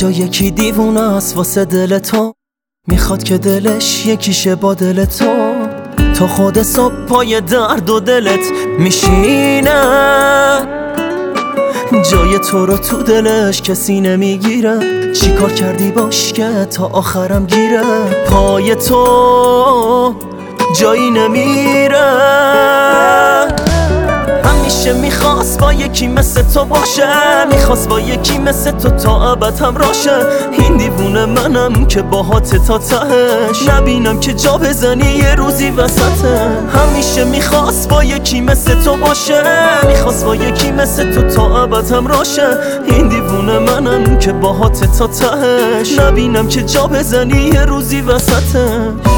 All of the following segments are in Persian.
اینجا یکی دیوونه است واسه دل تو، میخواد که دلش یکیشه با دل تو. تا خود صبح پای درد و دلت میشینه، جای تو رو تو دلش کسی نمیگیره. چی کار کردی باش که تا آخرم گیره؟ پای تو جایی نمیره. همیشه میخواست با یکی مثل تو باشه، میخواست با یکی مثل تو تا ابد همراشه. این دیوونه منم که باهات تا تهش، نبینم که جا بزنی یه روزی وسطه. همیشه میخواست با یکی مثل تو باشه، میخواست با یکی مثل تو تا ابد همراشه. این دیوونه منم که باهات تا تهش، نبینم که جا بزنی یه روزی وسطه.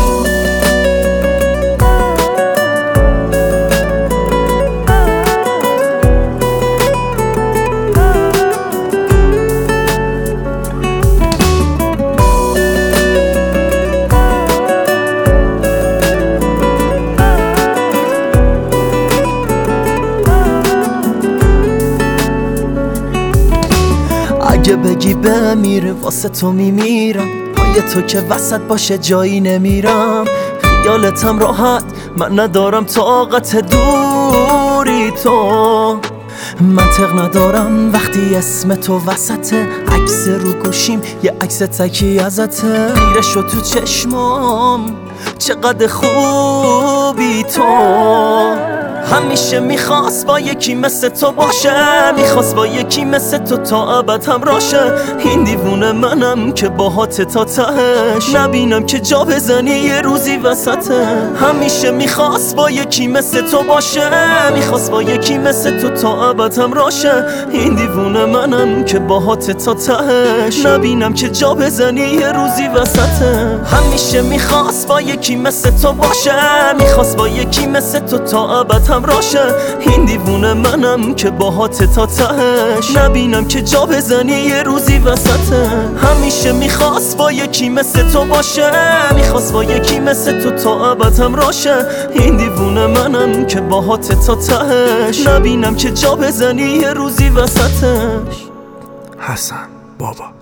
اگه بگی بمیره واسه تو میمیرم، پای تو که وسط باشه جایی نمیرم. خیالتم راحت من ندارم طاقت دوری تو، منطق ندارم وقتی اسم تو وسطه. عکس رو گوشیم یه عکس تکی ازته، خیره شد تو چشمام چقدر خوبی تو. همیشه میخواست با یکی مثل تو باشه، میخواست با یکی مثل تو تا ابد همراشه. این دیوونه منم که باهات تا تهش، نبینم که جا بزنی یه روزی وسطه. همیشه میخواست با یکی مثل تو باشه، میخواست با یکی مثل تو تا ابد همراشه. این دیوونه منم که باهات تا تهش، نبینم که جا بزنی یه روزی وسطه. همیشه میخواست با یکی مثل تو باشه، میخواست با یکی مثل تو تا ابد همراشه. این دیوونه منم که باهات تا تهش، نبینم که جا بزنی یه روزی وسطه. همیشه میخواست با یکی مثل تو باشه، میخواست با یکی مثل تو تا ابد همراشه. این دیوونه منم که باهات تا تهش، نبینم که جا بزنی یه روزی وسطش. حسن بابا.